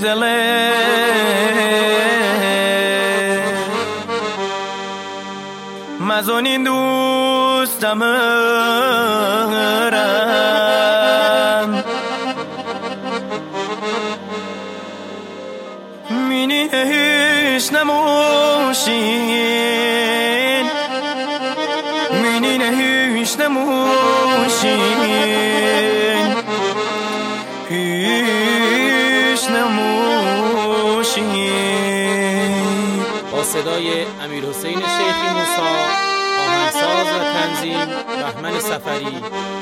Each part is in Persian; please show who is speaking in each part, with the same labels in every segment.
Speaker 1: دله مزونین دوستم رم مینی هیچ نموشین مینی هیچ نموشین هیچ نموشین.
Speaker 2: با صدای امیرحسین شیخی موسی، آهنگساز و تنظیم بهمن سفری.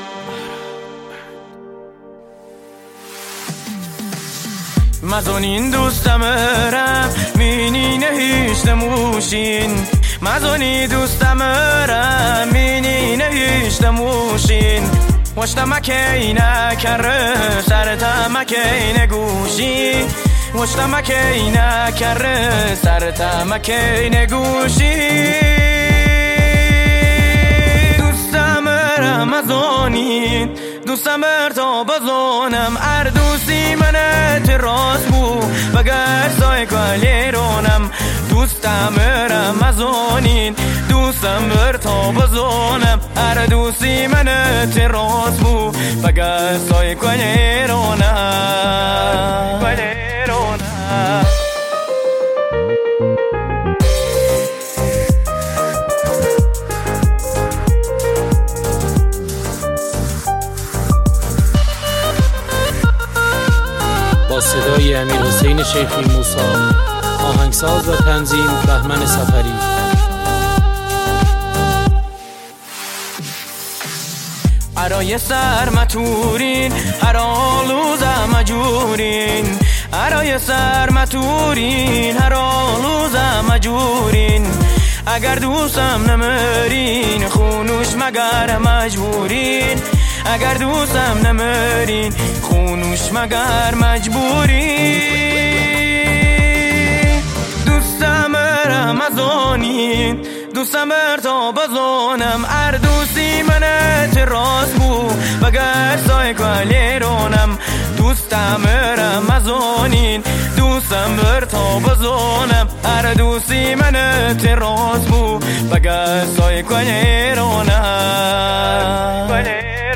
Speaker 1: مزونین دوستم رم مینی هیچ نموشین مزونی دوستم رم مینی هیچ نموشین وشتم کی نکره سرتم کی نگوشی وشتم کی نکره سرتم کی نگوشی دوستم رم مزونین دوستم تا بزونم اردوسی منت راست بو بگر سای کلیرونم دوستم رمزونین دوستم تا بزونم اردوسی منت راست بو بگر سای کلیرونم
Speaker 2: با صدای امیرحسین شیخی موسی، آهنگساز و تنظیم بهمن سفری.
Speaker 1: ارای سر متورین هر آلوز مجورین ارای سر متورین هر آلوز مجورین اگر دوستم نمرین خونوش مگر مجبورین اگر دوستم نمرین خونوش مگر مجبورین دوستم رمزونین دوستم تا بزونم اردوسی منت راست بو بگر سای کلیرونم دوستم رمزونین دوستم تا بزونم اردوسی منت راست بو بگر سای کلیرونم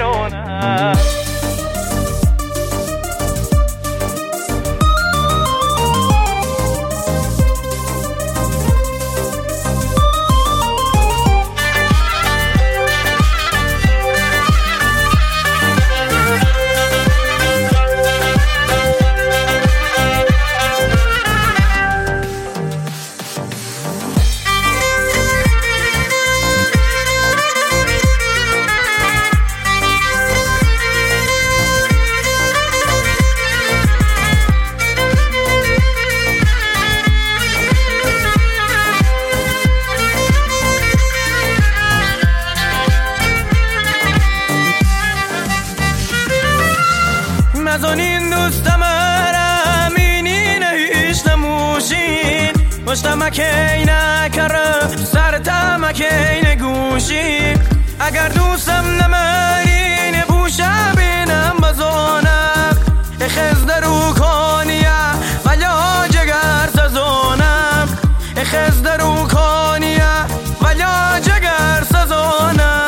Speaker 1: مزونین دوستم رم مینی هیچ نموشین وشتم کی نکره سرتم کی نگوشی اگر دوستم نمرین بوشه بینم بزونم خزد رو کنیه ولا جگر سزونم خزد رو کنیه ولا جگر سزونم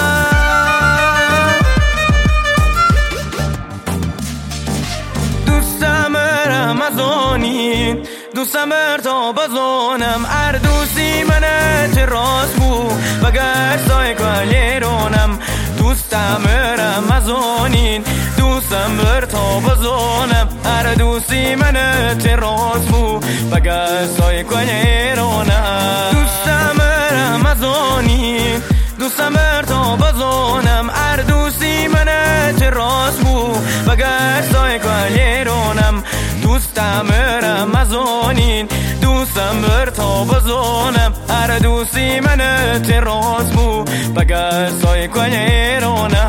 Speaker 1: مزونین دوستم تا بزونم اردوسی منت راست بو بگر سای کلیرونم دوستم رمزونین دوستم تا بزونم اردوسی منت راست بو بگر سای کلیرونم دوستم رمزونین دوستم تا بزونم اردوسی منت راست بو بگر سای کلیرونم دوستم رمزونین دوستم تا بزونم اردوسی منت راست بو بگر سای کلیرونم